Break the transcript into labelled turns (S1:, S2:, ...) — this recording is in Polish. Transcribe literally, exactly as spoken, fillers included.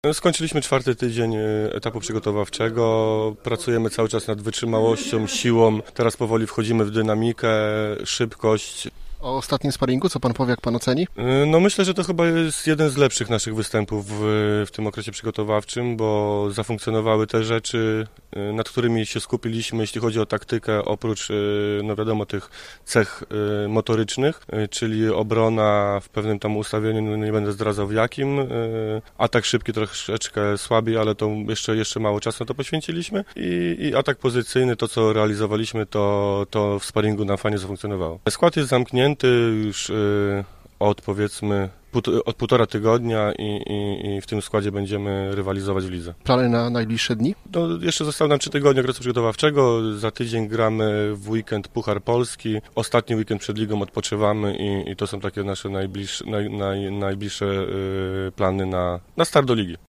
S1: Skończyliśmy czwarty tydzień etapu przygotowawczego, pracujemy cały czas nad wytrzymałością, siłą, teraz powoli wchodzimy w dynamikę, szybkość.
S2: O ostatnim sparingu, co pan powie, jak pan oceni?
S1: No myślę, że to chyba jest jeden z lepszych naszych występów w, w tym okresie przygotowawczym, bo zafunkcjonowały te rzeczy, nad którymi się skupiliśmy, jeśli chodzi o taktykę, oprócz, no wiadomo, tych cech motorycznych, czyli obrona w pewnym tam ustawieniu, no nie będę zdradzał w jakim, atak szybki troszeczkę słabiej, ale to jeszcze, jeszcze mało czasu na to poświęciliśmy i, i atak pozycyjny, to co realizowaliśmy, to, to w sparingu nam fajnie zafunkcjonowało. Skład jest zamknięty już y, od powiedzmy pół, od półtora tygodnia i, i, i w tym składzie będziemy rywalizować w lidze.
S2: Plany na najbliższe dni?
S1: No, jeszcze zostało nam trzy tygodnie okresu przygotowawczego, za tydzień gramy w weekend Puchar Polski, ostatni weekend przed ligą odpoczywamy i, i to są takie nasze najbliższe, naj, naj, najbliższe y, plany na, na start do ligi.